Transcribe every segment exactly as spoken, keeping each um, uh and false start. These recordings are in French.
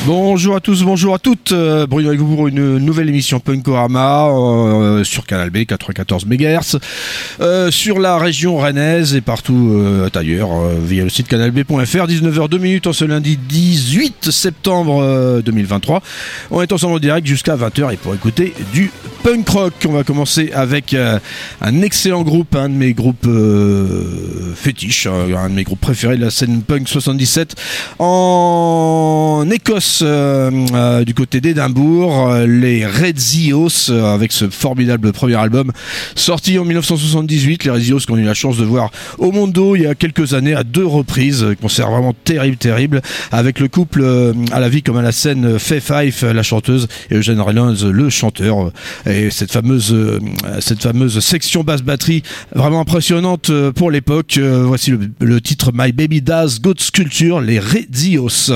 Bonjour à tous, bonjour à toutes. Euh, Bruno avec vous pour une nouvelle émission Punkorama euh, sur Canal B quatre-vingt-quatorze mégahertz, euh, sur la région rennaise et partout euh, ailleurs euh, via le site canal b point f r. dix-neuf heures deux en ce lundi dix-huit septembre euh, deux mille vingt-trois. On est ensemble en direct jusqu'à vingt heures et pour écouter du punk rock. On va commencer avec euh, un excellent groupe, un de mes groupes euh, fétiches, euh, un de mes groupes préférés de la scène punk soixante-dix-sept en Écosse. Euh, euh, du côté d'Édimbourg, euh, les Red Zeos, euh, avec ce formidable premier album sorti en dix-neuf cent soixante-dix-huit. Les Red Zeos qu'on a eu la chance de voir au Mondo il y a quelques années à deux reprises, concert vraiment terrible terrible avec le couple euh, à la vie comme à la scène, Faye Fife la chanteuse et Eugene Reynolds le chanteur, et cette fameuse euh, cette fameuse section basse batterie vraiment impressionnante euh, pour l'époque. Euh, voici le, le titre My Baby Does Good Sculpture, les Red Zeos.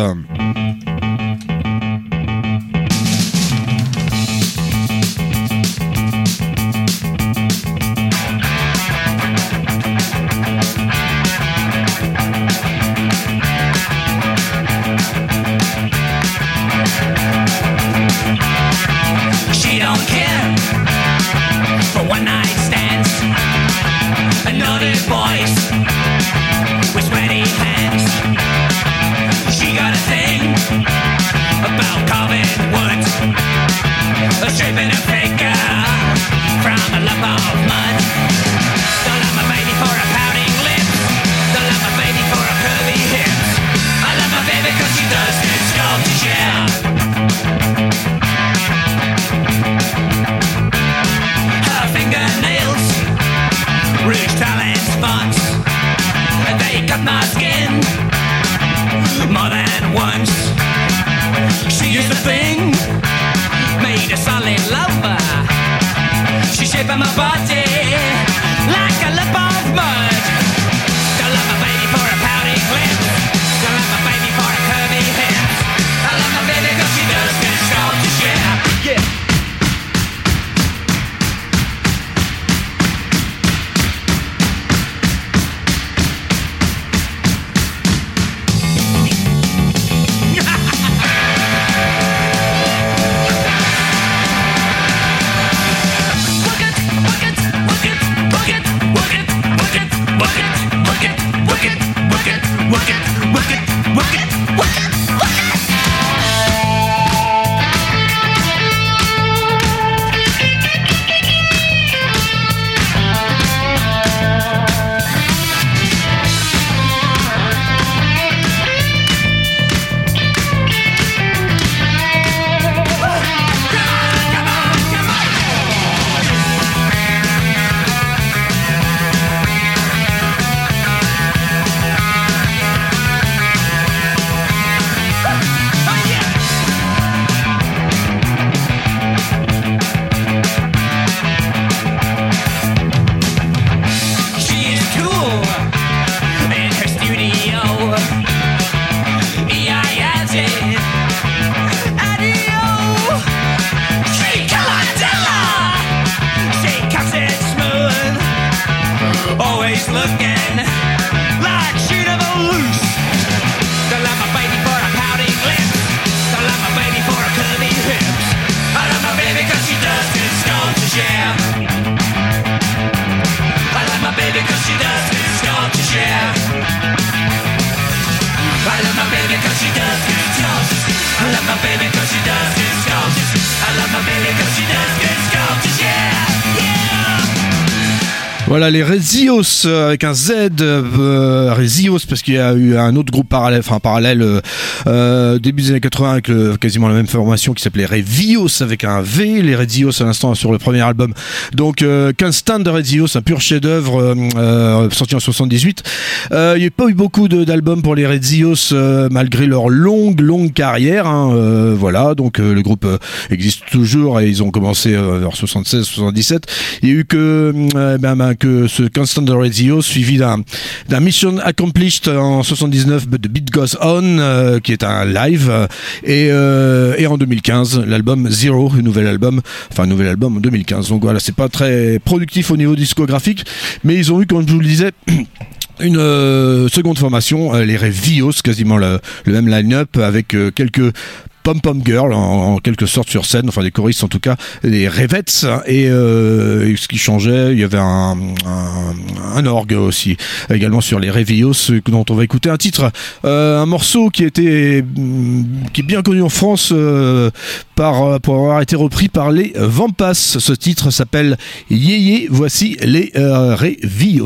Voilà les Red Zeos avec un Z, euh, Red Zeos parce qu'il y a eu un autre groupe parallèle, enfin parallèle euh, début des années quatre-vingts avec le, quasiment la même formation qui s'appelait Red Zeos avec un V. Les Red Zeos à l'instant sur le premier album. Donc euh, Can't Stand de Red Zeos, un pur chef-d'œuvre euh, euh, sorti en soixante-dix-huit. Euh, il n'y a pas eu beaucoup de, d'albums pour les Red Zeos euh, malgré leur longue longue carrière. Hein, euh, voilà, donc euh, le groupe euh, existe toujours et ils ont commencé euh, vers soixante-seize soixante-dix-sept. Il y a eu que euh, ben, ben, que ce Constant de Red Zeos suivi d'un, d'un Mission Accomplished en soixante-dix-neuf de Beat Goes On euh, qui est un live euh, et, euh, et en deux mille quinze l'album Zero, un nouvel album, enfin un nouvel album en deux mille quinze. Donc voilà, c'est pas très productif au niveau discographique, mais ils ont eu, comme je vous le disais, une euh, seconde formation, euh, les Red Zeos, quasiment le, le même line-up avec euh, quelques Pom Pom Girl en, en quelque sorte sur scène, enfin des choristes en tout cas, des rêvettes, et, euh, et ce qui changeait, il y avait un, un, un orgue aussi également sur les Réveillos, dont on va écouter un titre, euh, un morceau qui était qui est bien connu en France euh, par, pour avoir été repris par les Vampas. Ce titre s'appelle Yéyé, voici les euh, Réveillos.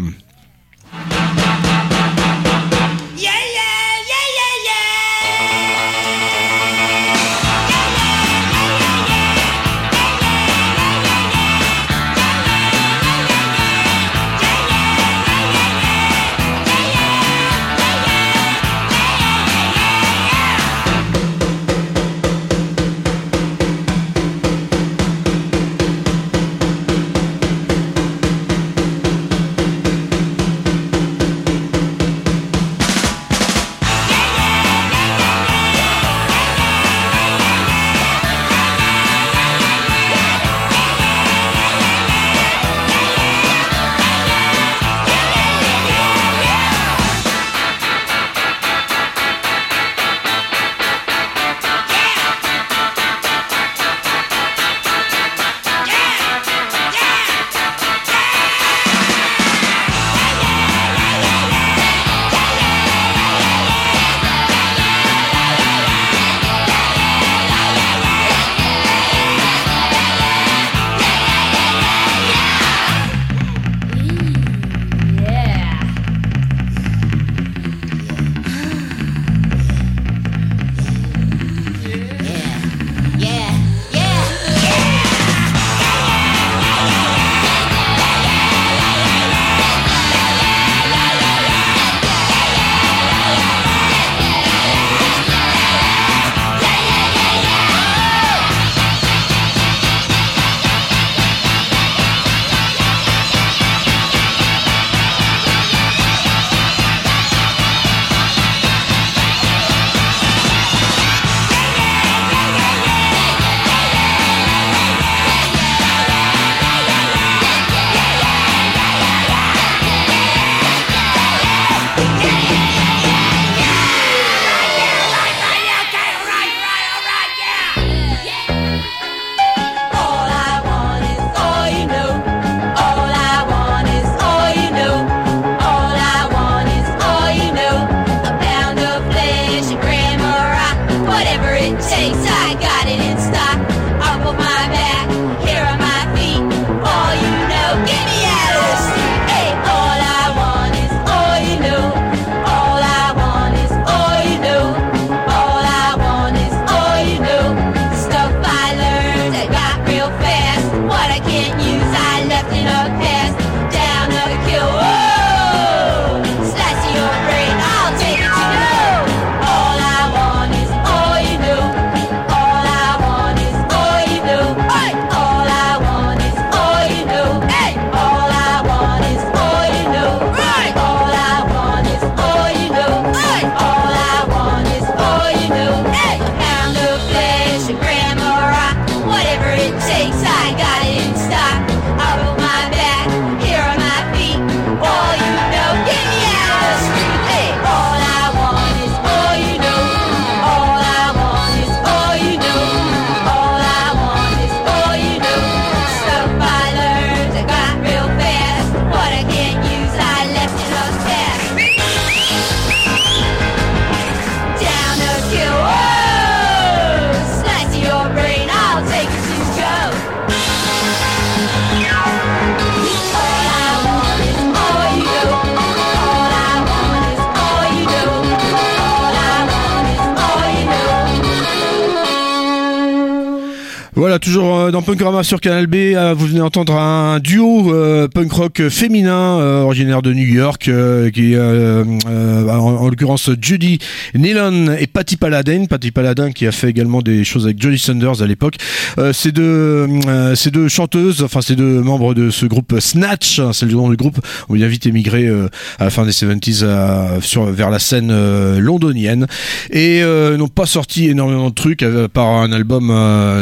Voilà, toujours dans Punkorama sur Canal B, vous venez d'entendre un duo euh, punk rock féminin euh, originaire de New York, euh, qui euh, euh, en, en l'occurrence Judy Nealon et Patti Paladin, Patti Paladin qui a fait également des choses avec Jolly Sanders à l'époque. Euh, ces deux, euh, ces deux chanteuses, enfin ces deux membres de ce groupe Snatch, hein, c'est le nom du groupe, ont bien vite émigré euh, à la fin des soixante-dix à, sur vers la scène euh, londonienne et euh, n'ont pas sorti énormément de trucs, à part un album euh,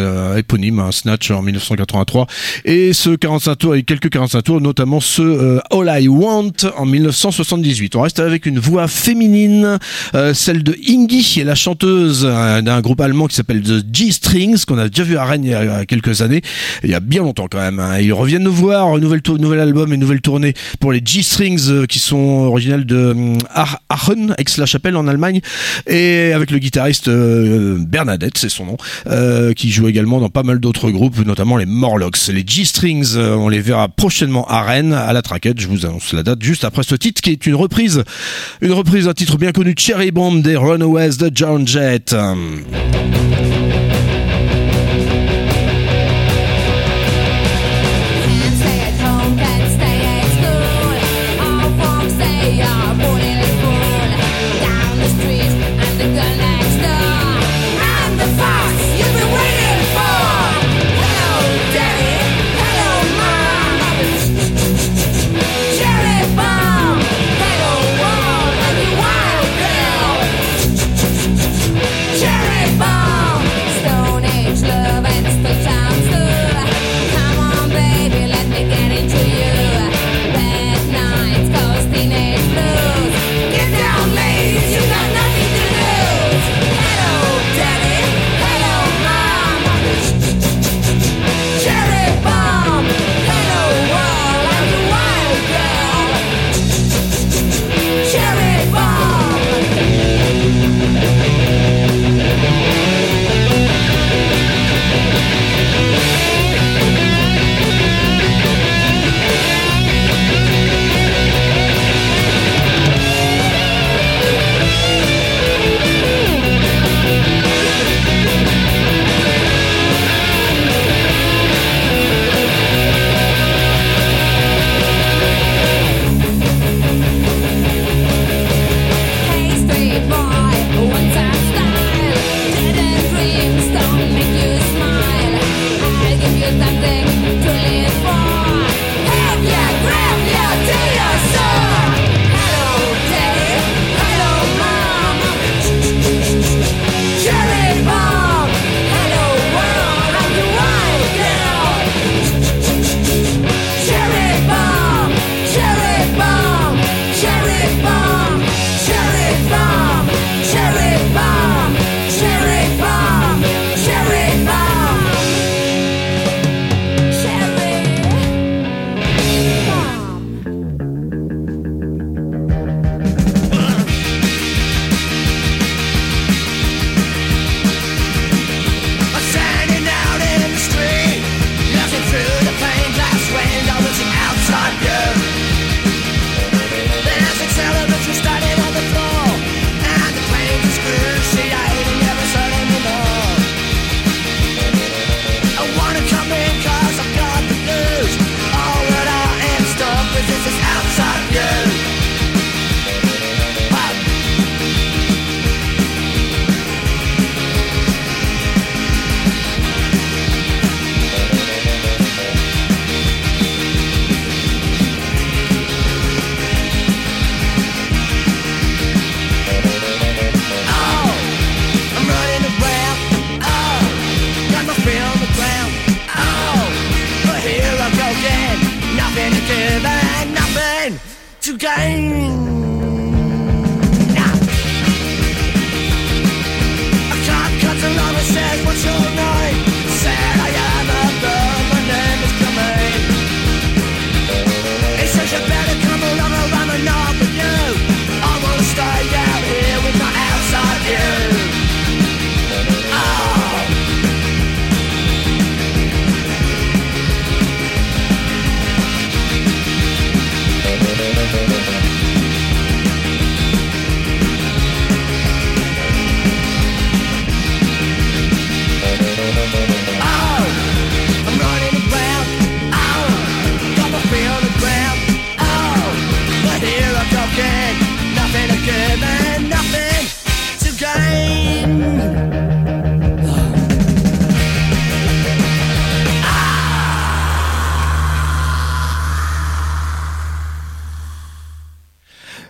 éponyme, un Snatch en mille neuf cent quatre-vingt-trois, et ce quarante-cinq tours, et quelques quarante-cinq tours, notamment ce euh, All I Want en mille neuf cent soixante-dix-huit. On reste avec une voix féminine, euh, celle de Ingi, qui est la chanteuse euh, d'un groupe allemand qui s'appelle The G-Strings, qu'on a déjà vu à Rennes il y a quelques années, il y a bien longtemps quand même. Hein. Ils reviennent nous voir, nouvel, tour, nouvel album et nouvelle tournée pour les G-Strings, euh, qui sont originels de euh, Aachen, Aix-la-Chapelle en Allemagne, et avec le guitariste euh, Bernadette, c'est son nom, euh, qui joue également dans pas mal d'autres groupes, notamment les Morlocks. Les G-Strings, euh, on les verra prochainement à Rennes, à la Traquette. Je vous annonce la date juste après ce titre, qui est une reprise, une reprise d'un titre bien connu, Cherry Bomb des Runaways de Joan Jett. Cherry bomb!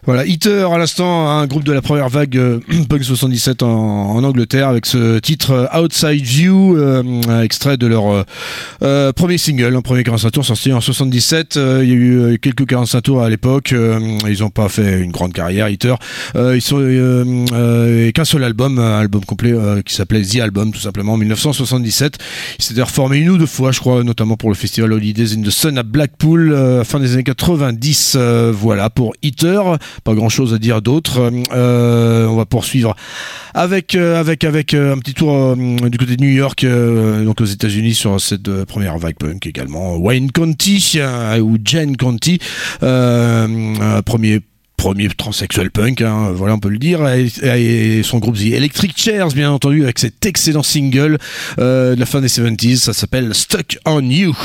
Voilà, Heater à l'instant, un groupe de la première vague euh, punk soixante-dix-sept en, en Angleterre avec ce titre euh, Outside View, euh, extrait de leur euh, euh, premier single, un premier quarante-cinq tours sorti en soixante-dix-sept. Euh, il y a eu quelques quarante-cinq tours à l'époque, euh, ils n'ont pas fait une grande carrière, Heater. Euh, ils sont euh, euh, qu'un seul album, un album complet euh, qui s'appelait The Album tout simplement en dix-neuf cent soixante-dix-sept. Ils s'étaient reformés une ou deux fois, je crois, notamment pour le festival Holidays in the Sun à Blackpool, euh, fin des années quatre-vingt-dix. Euh, voilà pour Heater. Pas grand chose à dire d'autre. Euh, on va poursuivre avec euh, avec avec euh, un petit tour euh, du côté de New York, euh, donc aux États-Unis sur cette euh, première vague punk également. Wayne County euh, ou Jane County, euh, euh, premier premier transsexuel punk, hein, voilà on peut le dire, et, et son groupe The Electric Chairs bien entendu avec cet excellent single euh, de la fin des soixante-dix, ça s'appelle Stuck on You.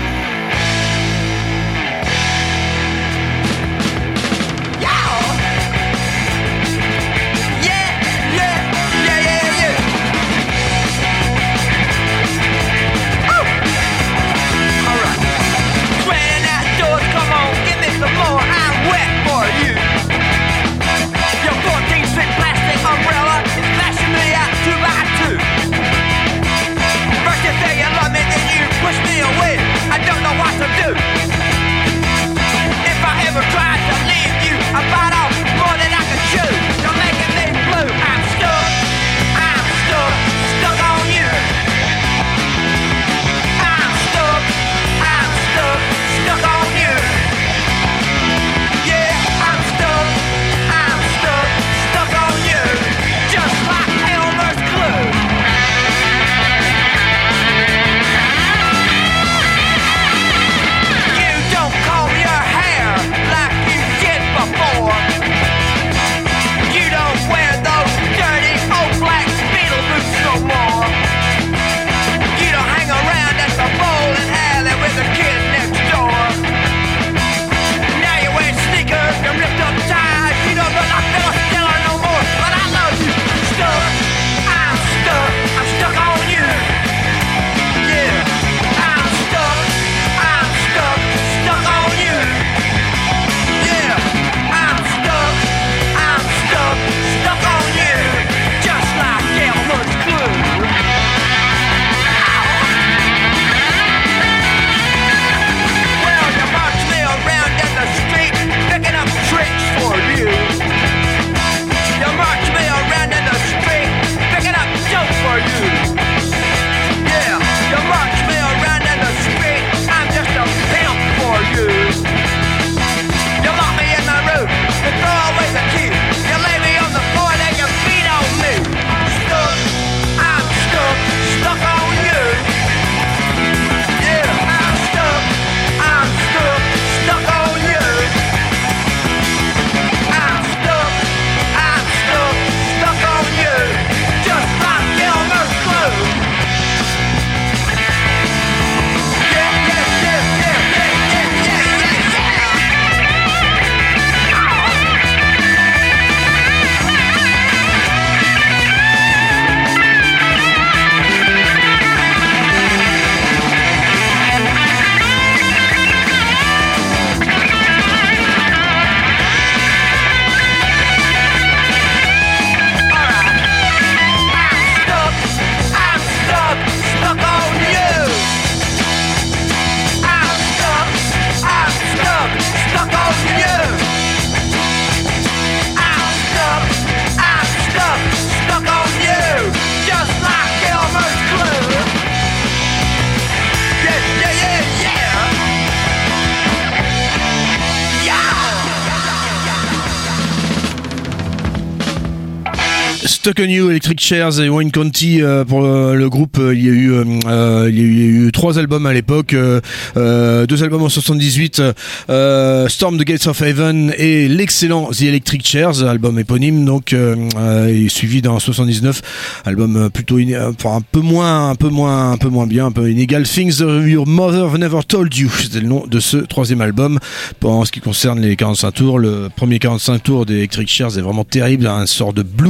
Stuck on You, Electric Chairs et Wayne County euh, pour le, le groupe. Euh, il y a eu, euh, il y a eu, il y a eu trois albums à l'époque, euh, euh, deux albums en soixante-dix-huit, euh, Storm the Gates of Heaven et l'excellent The Electric Chairs, album éponyme donc, euh, euh, et suivi d'un soixante-dix-neuf, album plutôt, iné- enfin un peu moins, un peu moins, un peu moins bien, un peu inégal. Things Your Mother Never Told You, c'était le nom de ce troisième album. En ce qui concerne les quarante-cinq tours, le premier quarante-cinq tours des Electric Chairs est vraiment terrible, un sort de blues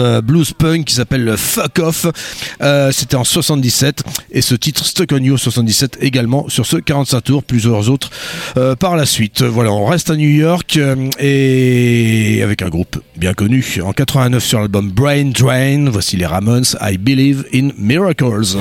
euh, blues punk qui s'appelle Fuck Off. Euh, c'était en soixante-dix-sept et ce titre Stuck on You soixante-dix-sept également sur ce quarante-cinq tours, plusieurs autres euh, par la suite. Voilà, on reste à New York euh, et avec un groupe bien connu. En quatre-vingt-neuf sur l'album Brain Drain, voici les Ramones, I Believe in Miracles.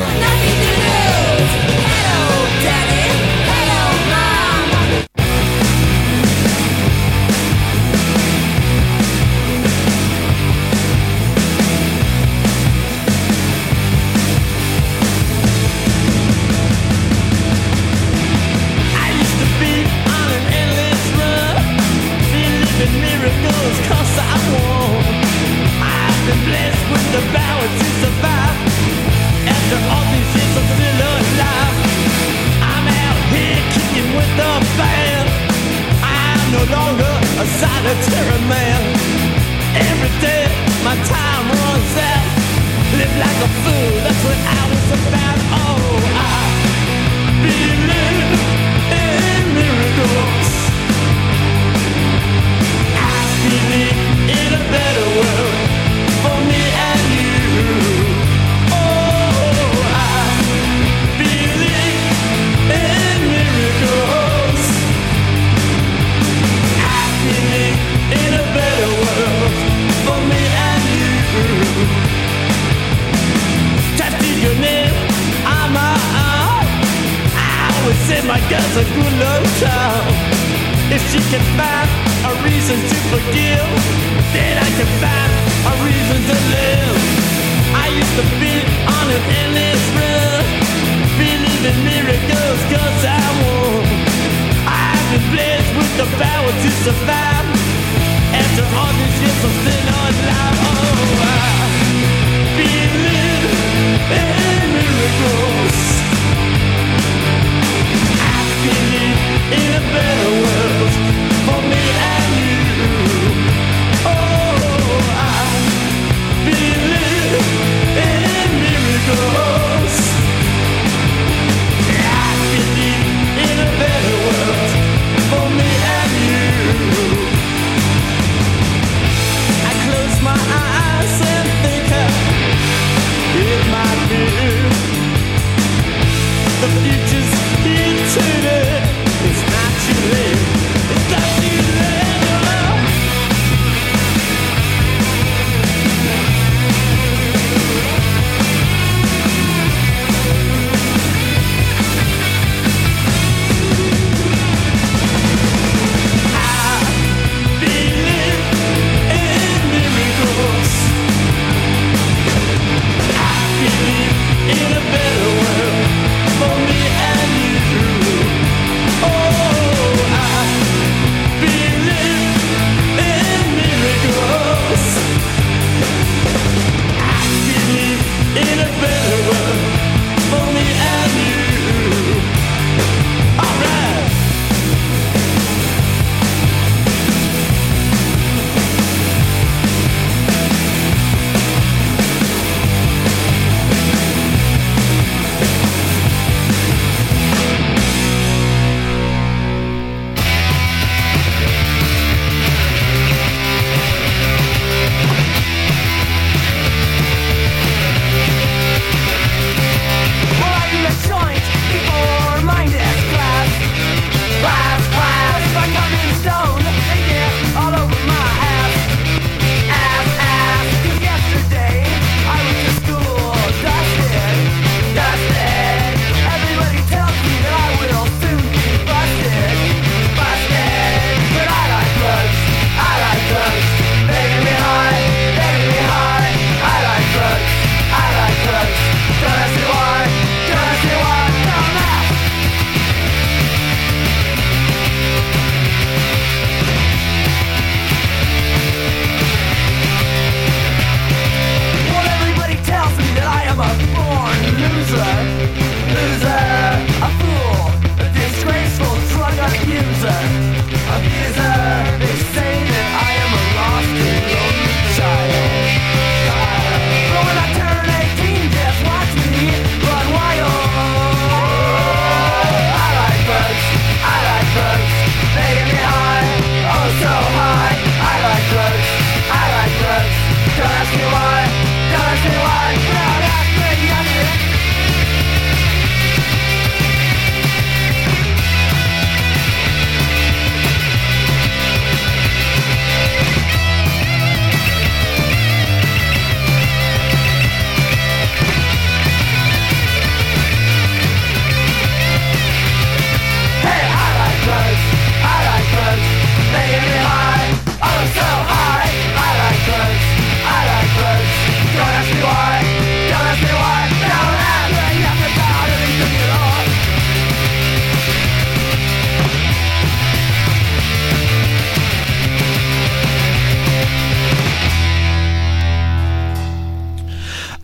Solitary man. Every day my time runs out. Live like a fool, that's what I was about. Oh, I believe in miracles. I believe in a better world for me and you. Oh, I believe in miracles. In a better world for me and you. Tattoo your name on my arm. I always say my girl's a good love child. If she can find a reason to forgive, then I can find a reason to live. I used to be on an endless run, believe in miracles cause I won. I've been blessed with the power to survive. After all these years I'm still alive. Oh, I believe in miracles. I believe in a better world for me and you. Oh, I believe in miracles. I believe in a better world for me and you.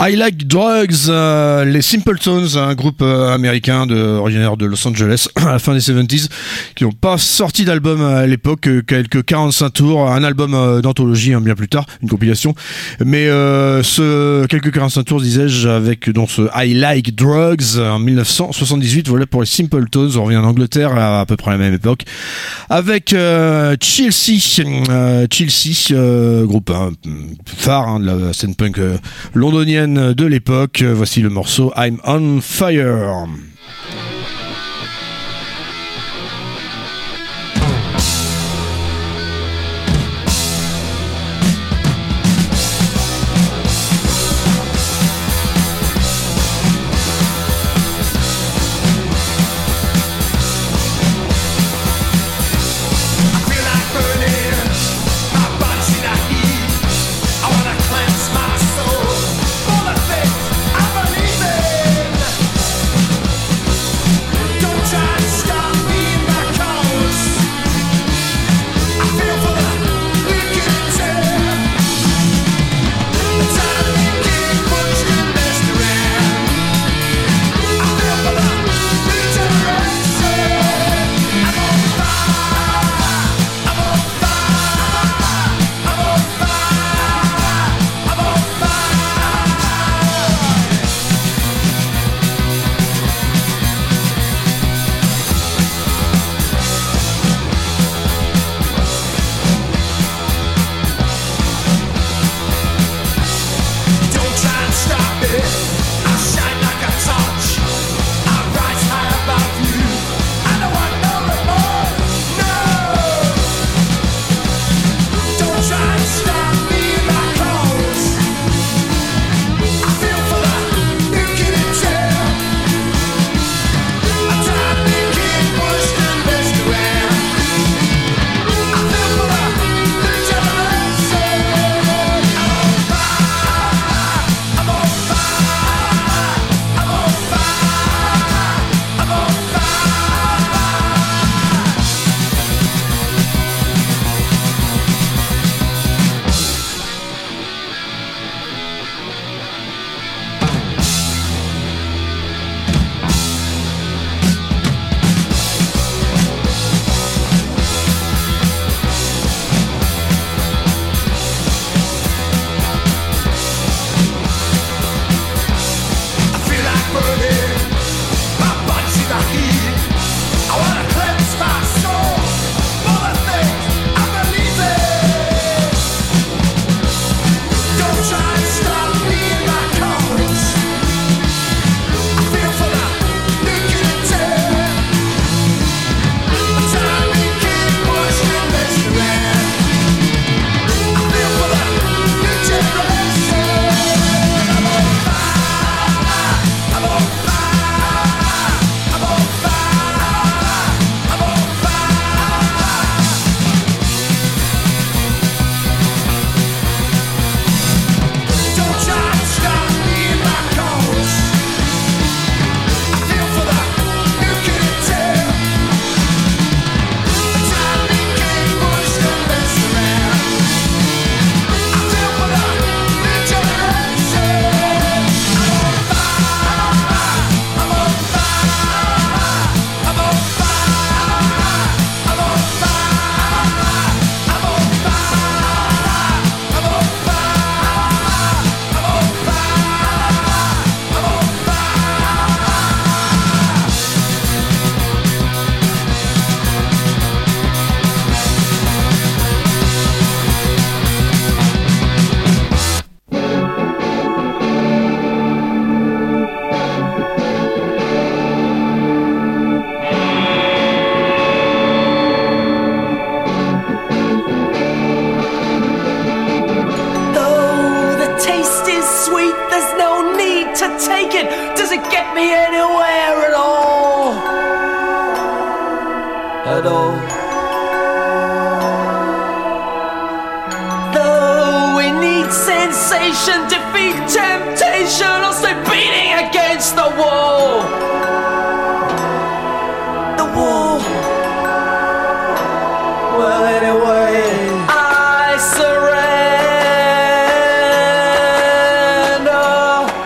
I Like Drugs, euh, les Simpletons, un groupe euh, américain de, originaire de Los Angeles à la fin des soixante-dix, qui n'ont pas sorti d'album à l'époque, euh, quelques quarante-cinq tours, un album euh, d'anthologie hein, bien plus tard, une compilation, mais euh, ce quelques quarante-cinq tours, disais-je, avec donc ce I Like Drugs en dix-neuf cent soixante-dix-huit, voilà pour les Simpletons. On revient en Angleterre à, à peu près à la même époque, avec euh, Chelsea, euh, Chelsea, euh, groupe hein, phare hein, de la scène punk euh, londonienne de l'époque. Voici le morceau I'm on Fire. At all. Though we need sensation, defeat temptation, or stay beating against the wall. The wall. Well, anyway, I surrender.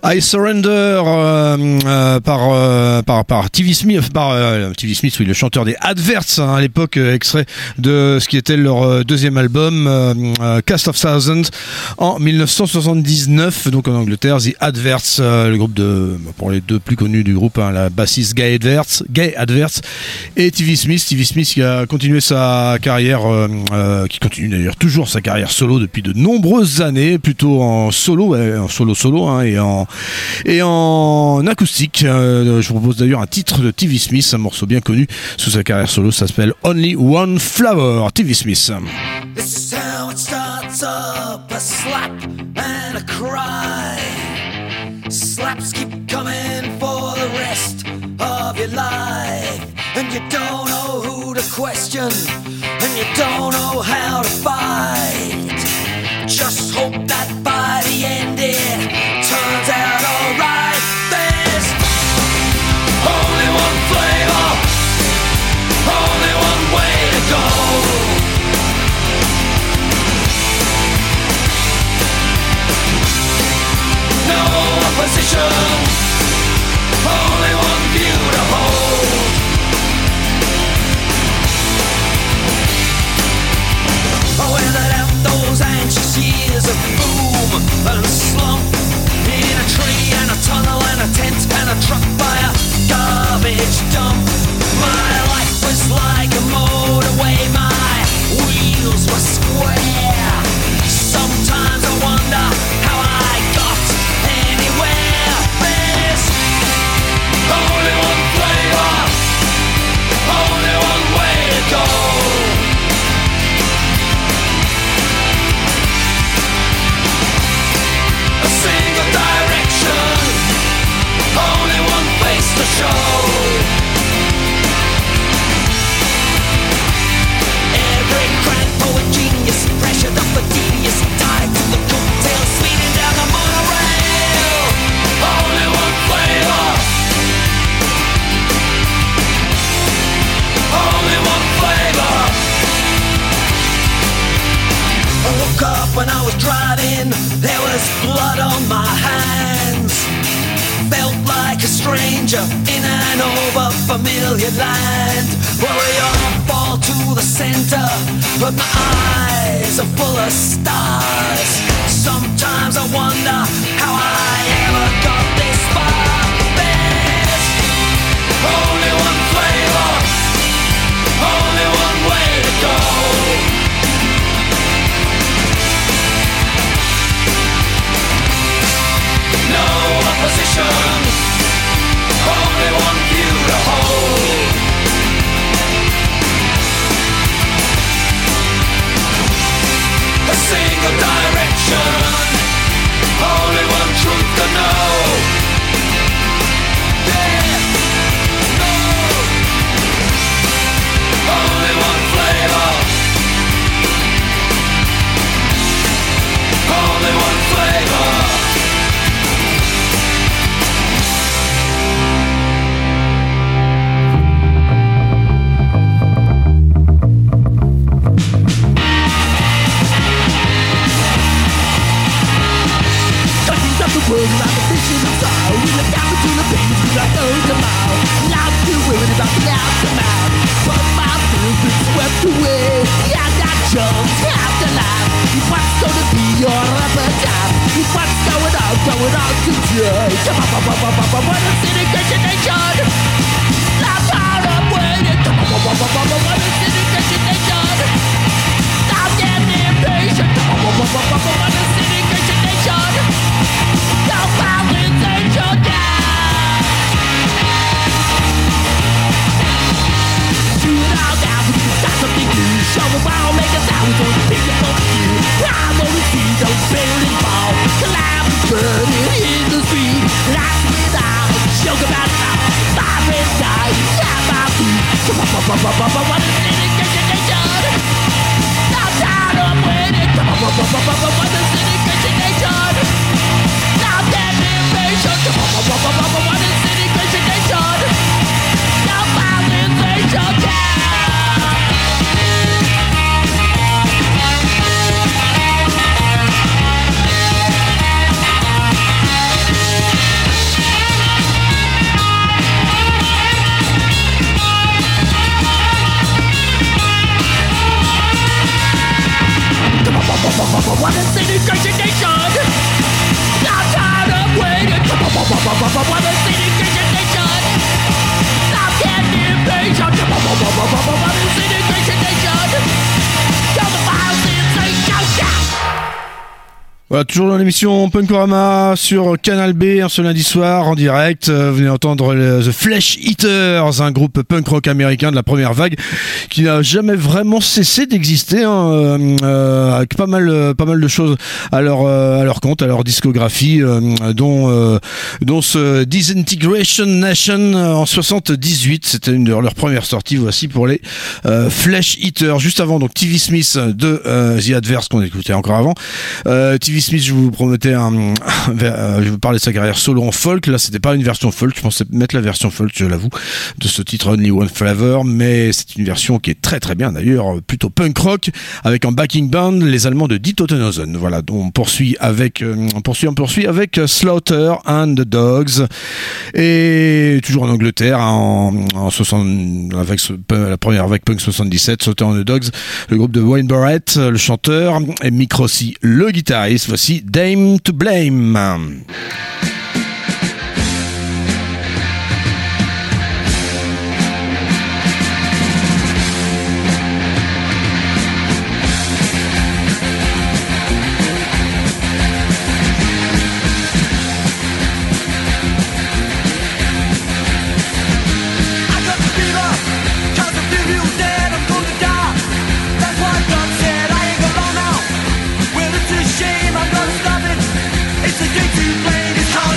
I Surrender euh, euh, par, euh, par par T V Smith, par euh, T V Smith, oui, le chanteur des Adverts, hein, à l'époque, euh, extrait de ce qui était leur euh, deuxième album, euh, euh, Cast of Thousands, en dix-neuf cent soixante-dix-neuf, donc en Angleterre. The Adverts, euh, le groupe de, pour les deux plus connus du groupe, hein, la bassiste Gay Adverts, Gay Adverts, et T V Smith, T V Smith qui a continué sa carrière, euh, euh, qui continue d'ailleurs toujours sa carrière solo depuis de nombreuses années, plutôt en solo, ouais, en solo solo, hein, et en et en acoustique. Euh, je vous propose d'ailleurs un titre de T V Smith, un morceau bien connu sous sa carrière solo, ça s'appelle Only One Flower. T V Smith. This is how it starts up, a slap and a cry. Slaps keep coming for the rest of your life, and you don't know who to question, and you don't know how to fight. Just hope that by the end it turns out alright. There's only one flavor, only one way to go. No opposition, only one view to hold. Without those anxious years of boom and slump, in a tree and a tunnel and a tent and a truck by a garbage dump, my life was like a motorway, my wheels were square. Sometimes I wonder how I got anywhere. There's only one flavor, only one way to go. A single direction, only one face to show. Every crank poet genius pressured up a devious, tied to the coattails, speeding down the monorail. Only one flavor, only one flavor. I woke up when I was driving, there was blood on my hands. Felt like a stranger in an over-familiar land. Worry on fall to the center, but my eyes are full of stars. Sometimes I wonder how I ever got this far. There's only one flavor, only one way to go. No opposition, only one view to hold. A single direction, only one truth to know. Yeah, no. Only one flavor, only one flavor. Words about the vision of sorrow. We look down between the pages, we like oh tomorrow. Now I'm still worried about the aftermath, but my feelings been swept away. Yeah, I got chunks, half the life. It's what's gonna be your appetite. It's what's going on, going on today. Come on, come on, come on, come on, what a syndication nation. I'm tired of waiting. Come on, come on, come on, what a syndication nation. I'm getting impatient. Come on, come on, come on, what a syndication nation. No violence ain't your dad. Do it all now, we can start something new. Show the world, make a sound, we don't think about you. I'm only see those buildings fall. Collapse is burning in the street. Lights without, joke about it now. Five and nine, yeah, my feet. Come on, come on, come on, come on, what is syndication nation? I'm tired of waiting. Come on, come on, come on, come on, what is syndication nation? I'm getting impatient. Come on, come on, come on, come on, what is syndication nation? No violence ain't your dad. Voilà, toujours dans l'émission Punkorama sur Canal B, un ce lundi soir en direct. Euh, vous venez d'entendre les The Flesh Eaters, un groupe punk rock américain de la première vague qui n'a jamais vraiment cessé d'exister, hein, euh, euh, avec pas mal, euh, pas mal de choses à leur, euh, à leur compte, à leur discographie, euh, dont, euh, dont ce Disintegration Nation en soixante-dix-huit. C'était une de leurs premières sorties. Voici pour les euh, Flesh Eaters. Juste avant, donc T V Smith de euh, The Adverse qu'on écoutait encore avant. Euh, T V Smith, je vous promettais un, un, je vous parlais de sa carrière solo en folk. Là, c'était pas une version folk. Je pensais mettre la version folk, je l'avoue, de ce titre Only One Flavor, mais c'est une version qui est très très bien d'ailleurs, plutôt punk rock, avec en backing band les Allemands de Die Totenhausen. Voilà, donc on poursuit avec, euh, on poursuit, on poursuit avec Slaughter and the Dogs, et toujours en Angleterre, en, en soixante, avec ce, la première vague punk soixante-dix-sept, Slaughter and the Dogs, le groupe de Wayne Barrett, le chanteur, et Mick Rossi, le guitariste. Voici Dame to Blame. Shame, I'm gonna stop it. It's a game to play. It's hard.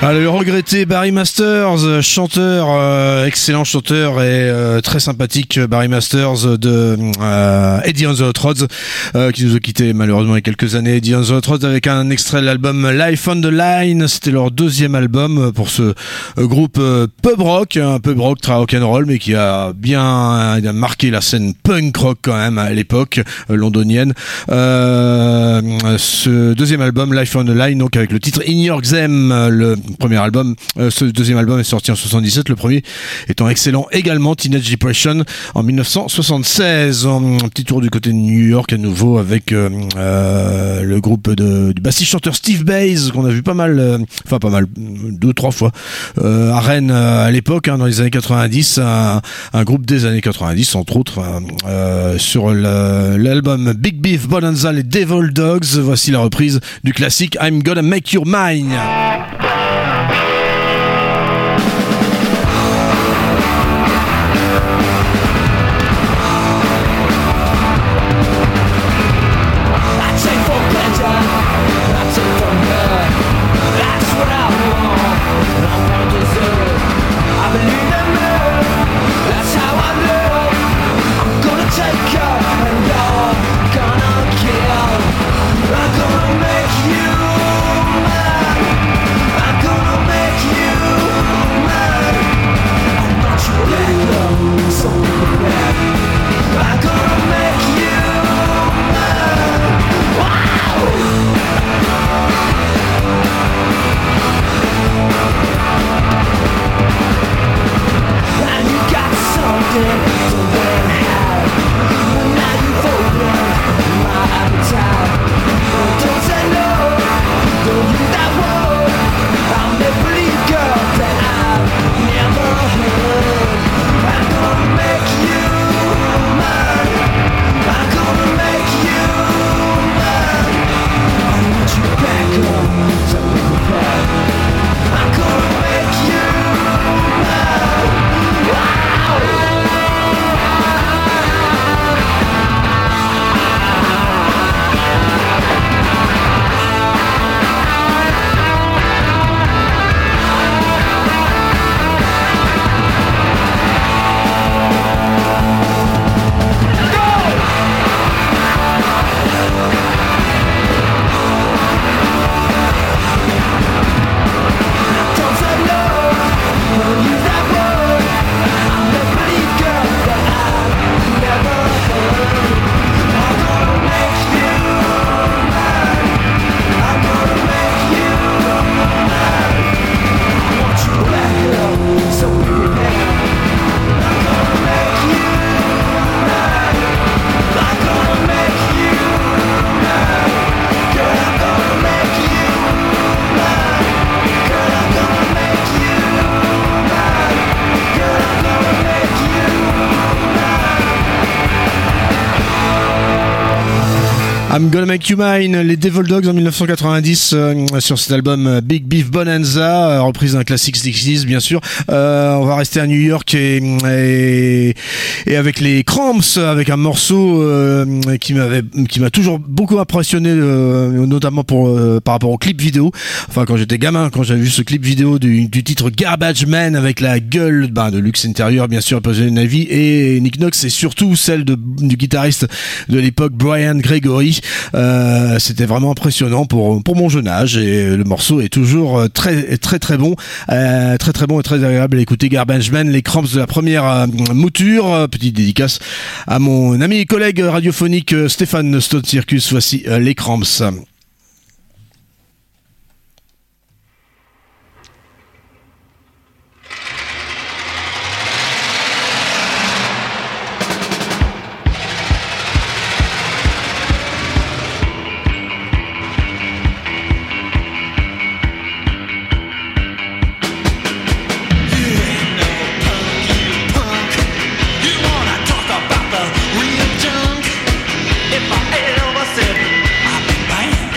Ah, le regretté Barry Masters, chanteur, euh, excellent chanteur et euh, très sympathique Barry Masters de euh, Eddie on the Hot Rods, euh, qui nous a quitté malheureusement il y a quelques années. Eddie on the Hot Rods avec un extrait de l'album Life on the Line, c'était leur deuxième album pour ce euh, groupe euh, pub rock, un pub rock très rock'n'roll, mais qui a bien euh, marqué la scène punk rock quand même à l'époque euh, londonienne. Euh, ce deuxième album Life on the Line, donc avec le titre In Your Them, le premier album, euh, ce deuxième album est sorti en soixante-dix-sept, le premier étant excellent également, Teenage Depression en mille neuf cent soixante-seize. Un petit tour du côté de New York à nouveau avec euh, euh, le groupe de, du bassiste chanteur Steve Bays qu'on a vu pas mal, euh, enfin pas mal, deux trois fois euh, à Rennes euh, à l'époque, hein, dans les années quatre-vingt-dix, un, un groupe des années quatre-vingt-dix entre autres, euh, sur le, l'album Big Beef Bonanza, les Devil Dogs. Voici la reprise du classique I'm Gonna Make You Mine. I'm Gonna Make You Mine, les Devil Dogs en mille neuf cent quatre-vingt-dix, euh, sur cet album euh, Big Beef Bonanza, euh, reprise d'un classique sixties bien sûr. Euh, on va rester à New York et, et, et avec les Cramps, avec un morceau euh, qui m'avait, qui m'a toujours beaucoup impressionné, euh, notamment pour euh, par rapport au clip vidéo. Enfin, quand j'étais gamin, quand j'avais vu ce clip vidéo du, du titre Garbage Man avec la gueule ben, de Lux Interior, bien sûr, Poison Ivy et Nick Knox, et surtout celle de, du guitariste de l'époque Brian Gregory. Euh, c'était vraiment impressionnant pour pour mon jeune âge, et le morceau est toujours très très très bon, euh, très très bon et très agréable à écouter. Garbage Man, les Cramps de la première euh, mouture. Petite dédicace à mon ami et collègue radiophonique Stéphane Stone Circus. Voici euh, les Cramps. If I ever said I've been banned,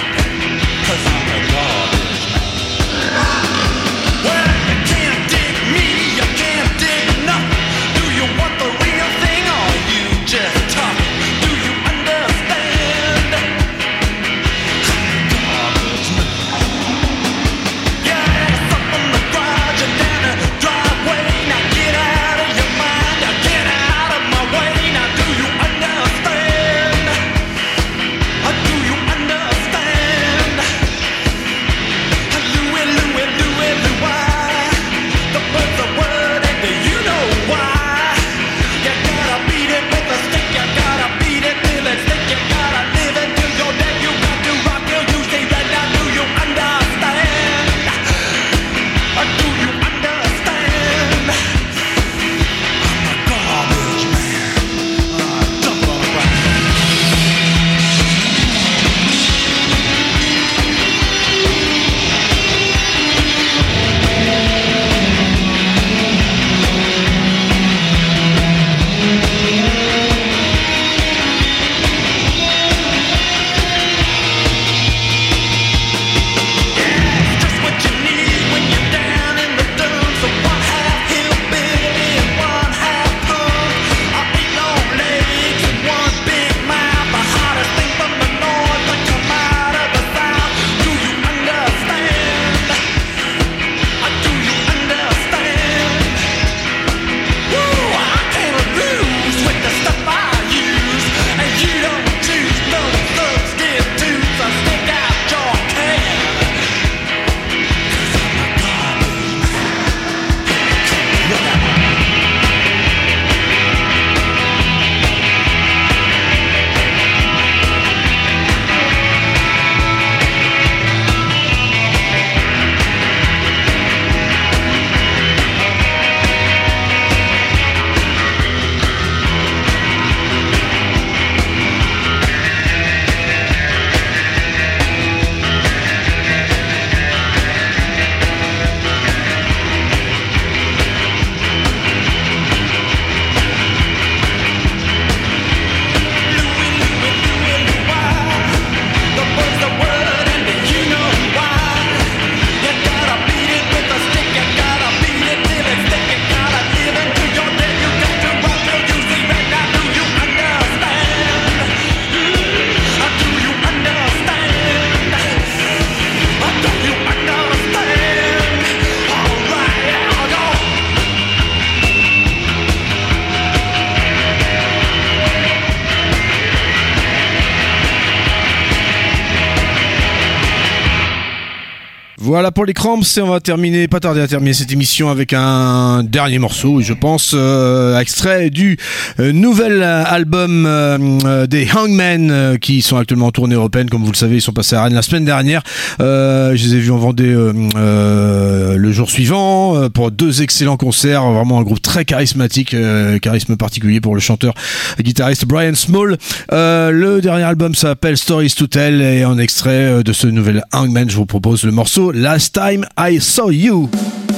Voilà pour les Cramps, et on va terminer, pas tarder à terminer cette émission avec un dernier morceau, je pense, euh, extrait du euh, nouvel album euh, des Hangmen euh, qui sont actuellement en tournée européenne. Comme vous le savez, ils sont passés à Rennes la semaine dernière. Euh, je les ai vus en Vendée euh, euh, le jour suivant euh, pour deux excellents concerts. Vraiment un groupe très charismatique, euh, charisme particulier pour le chanteur guitariste Brian Small. Euh, le dernier album s'appelle Stories to Tell et en extrait de ce nouvel Hangmen, je vous propose le morceau Last Time I Saw You.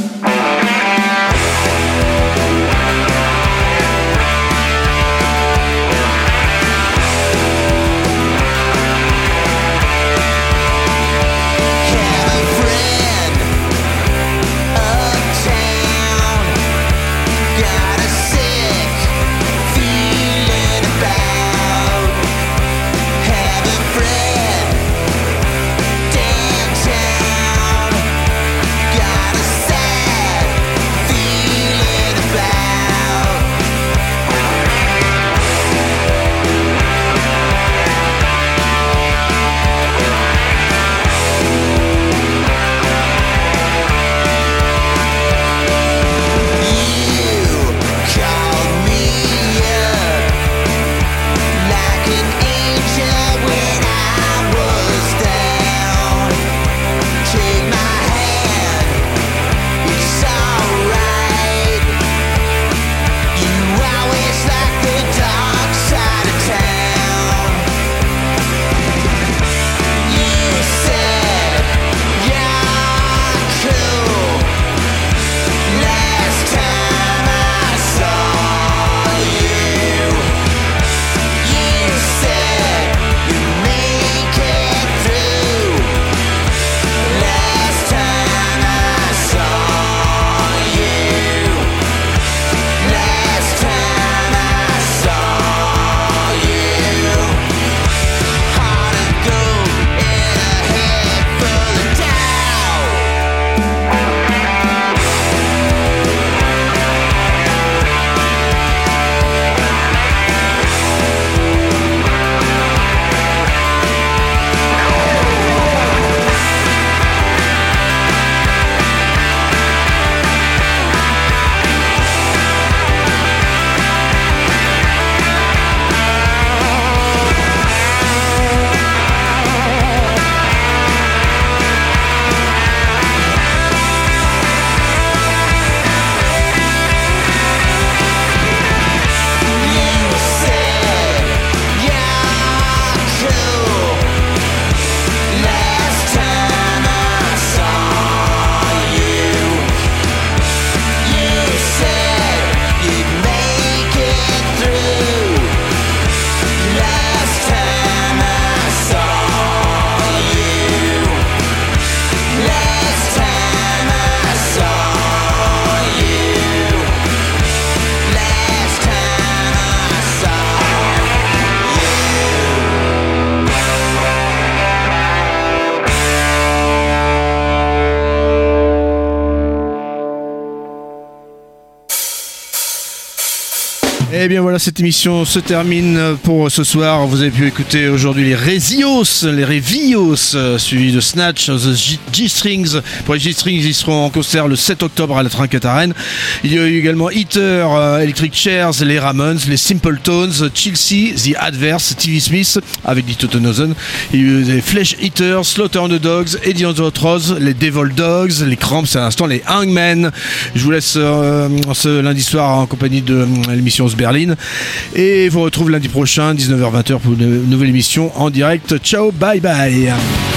Et bien voilà, cette émission se termine pour ce soir. Vous avez pu écouter aujourd'hui les Rezios, les Revios, euh, suivis de Snatch, The G-Strings. Pour les G-Strings, ils seront en concert le sept octobre à la Trinquette à Rennes. Il y a eu également Heater, euh, Electric Chairs, les Ramones, les Simple Tones, Chelsea, The Adverse, T V Smith avec Dee Totenhausen. Il y a eu les Flesh Eaters, Slaughter on the Dogs, Eddie on the Rose, les Devil Dogs, les Cramps et à l'instant les Hangmen. Je vous laisse euh, ce lundi soir en compagnie de euh, l'émission Berlin. Et vous retrouve lundi prochain, dix-neuf heures vingt pour une nouvelle émission en direct. Ciao, bye bye.